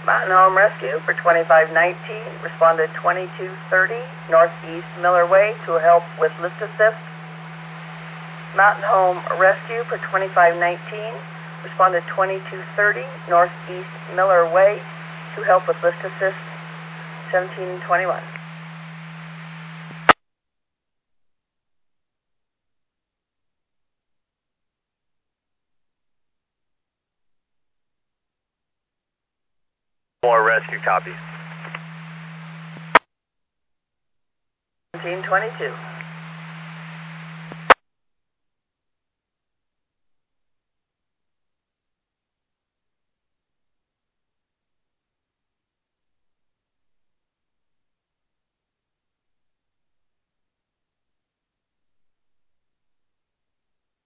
Mountain Home Rescue for 2519 responded 2230 Northeast Miller Way to help with lift assist. Mountain Home Rescue for 2519 responded 2230 Northeast Miller Way to help with lift assist. 1721. More rescue copies. 1722.